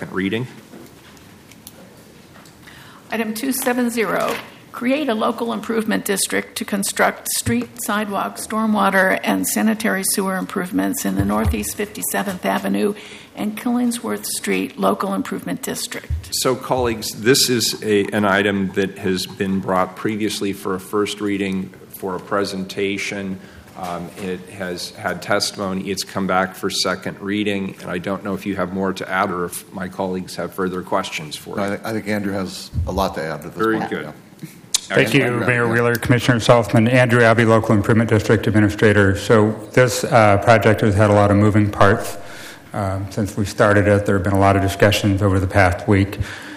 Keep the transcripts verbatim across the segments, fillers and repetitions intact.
second reading. Item two seventy, create a local improvement district to construct street, sidewalk, stormwater, and sanitary sewer improvements in the Northeast fifty-seventh Avenue and Killingsworth Street Local Improvement District. So, colleagues, this is a, an item that has been brought previously for a first reading for a presentation. Um, it has had testimony. It's come back for second reading, and I don't know if you have more to add or if my colleagues have further questions for no, it. I, th- I think Andrew has a lot to add to this. Very point. good. Yeah. Thank you, Andrew, Mayor yeah. Wheeler, Commissioner Saltzman, Andrew Abbey, Local Improvement District Administrator. So this uh, project has had a lot of moving parts. Um, since we started it, there have been a lot of discussions over the past week.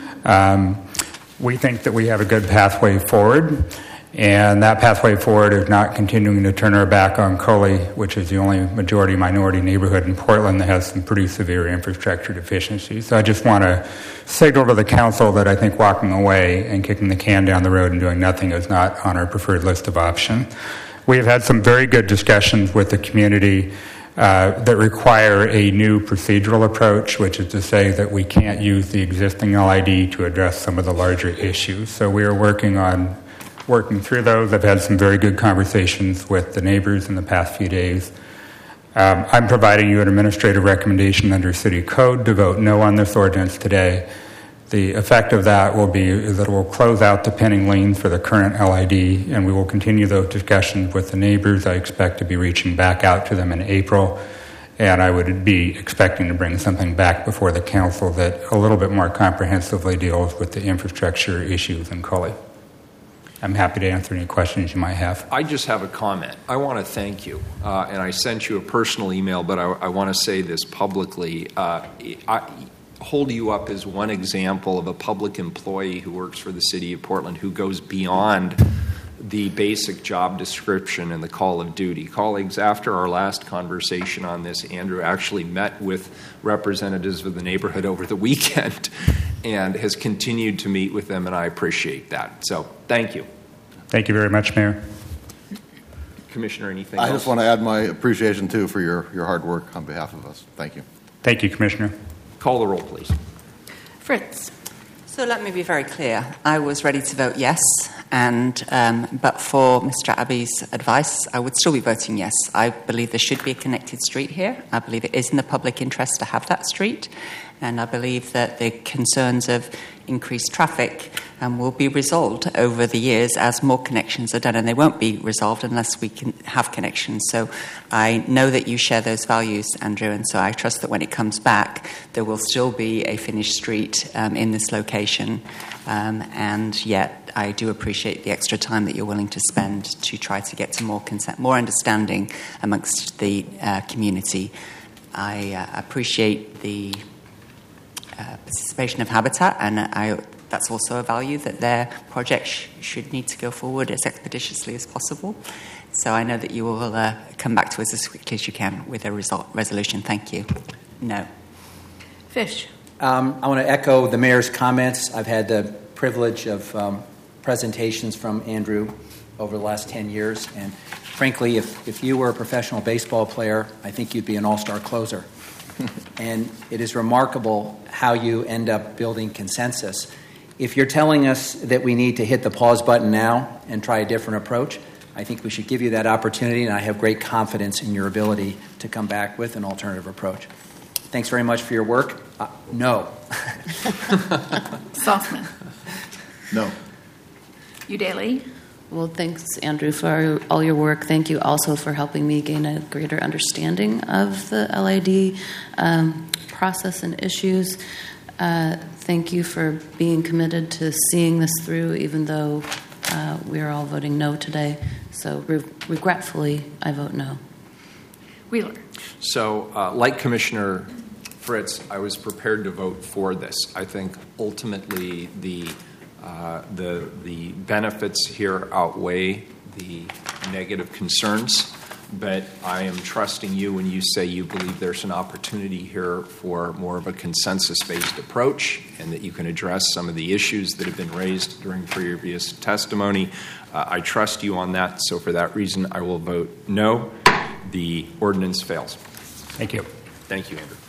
Um, we think that we have a good pathway forward, and that pathway forward is not continuing to turn our back on Coley, which is the only majority-minority neighborhood in Portland that has some pretty severe infrastructure deficiencies. So I just want to signal to the council that I think walking away and kicking the can down the road and doing nothing is not on our preferred list of options. We have had some very good discussions with the community uh, that require a new procedural approach, which is to say that we can't use the existing L I D to address some of the larger issues. So we are working on working through those. I've had some very good conversations with the neighbors in the past few days. Um, I'm providing you an administrative recommendation under City Code to vote no on this ordinance today. The effect of that will be is that it will close out the pending liens for the current L I D, and we will continue those discussions with the neighbors. I expect to be reaching back out to them in April, and I would be expecting to bring something back before the council that a little bit more comprehensively deals with the infrastructure issues in Coley. I'm happy to answer any questions you might have. I just have a comment. I want to thank you, uh, and I sent you a personal email, but I, I want to say this publicly. Uh, I hold you up as one example of a public employee who works for the City of Portland who goes beyond the basic job description and the call of duty. Colleagues, after our last conversation on this, Andrew actually met with representatives of the neighborhood over the weekend and has continued to meet with them, and I appreciate that. So, thank you. Thank you very much, Mayor. Commissioner, anything I else? just want to add my appreciation, too, for your, your hard work on behalf of us. Thank you. Thank you, Commissioner. Call the roll, please. Fritz. So let me be very clear. I was ready to vote yes, and um, but for Mister Abbey's advice, I would still be voting yes. I believe there should be a connected street here. I believe it is in the public interest to have that street, and I believe that the concerns of increased traffic um, will be resolved over the years as more connections are done, and they won't be resolved unless we can have connections. So I know that you share those values, Andrew, and so I trust that when it comes back, there will still be a finished street um, in this location, um, and yet I do appreciate the extra time that you're willing to spend to try to get to more consent, more understanding amongst the uh, community. I uh, appreciate the Uh, participation of Habitat, and I, that's also a value that their project sh- should need to go forward as expeditiously as possible. So I know that you will uh, come back to us as quickly as you can with a result resolution. Thank you. No. Fish. Um, I want to echo the mayor's comments. I've had the privilege of um, presentations from Andrew over the last ten years, and frankly, if, if you were a professional baseball player, I think you'd be an all-star closer. And it is remarkable how you end up building consensus. If you're telling us that we need to hit the pause button now and try a different approach, I think we should give you that opportunity, and I have great confidence in your ability to come back with an alternative approach. Thanks very much for your work. Uh, no. Saltzman. No. Udaley. Well, thanks, Andrew, for all your work. Thank you also for helping me gain a greater understanding of the L I D um, process and issues. Uh, thank you for being committed to seeing this through, even though uh, we are all voting no today. So re- regretfully, I vote no. Wheeler. So, uh, like Commissioner Fritz, I was prepared to vote for this. I think ultimately the Uh, the the benefits here outweigh the negative concerns, but I am trusting you when you say you believe there's an opportunity here for more of a consensus-based approach and that you can address some of the issues that have been raised during previous testimony. Uh, I trust you on that, so for that reason, I will vote no. The ordinance fails. Thank you. Thank you, Andrew.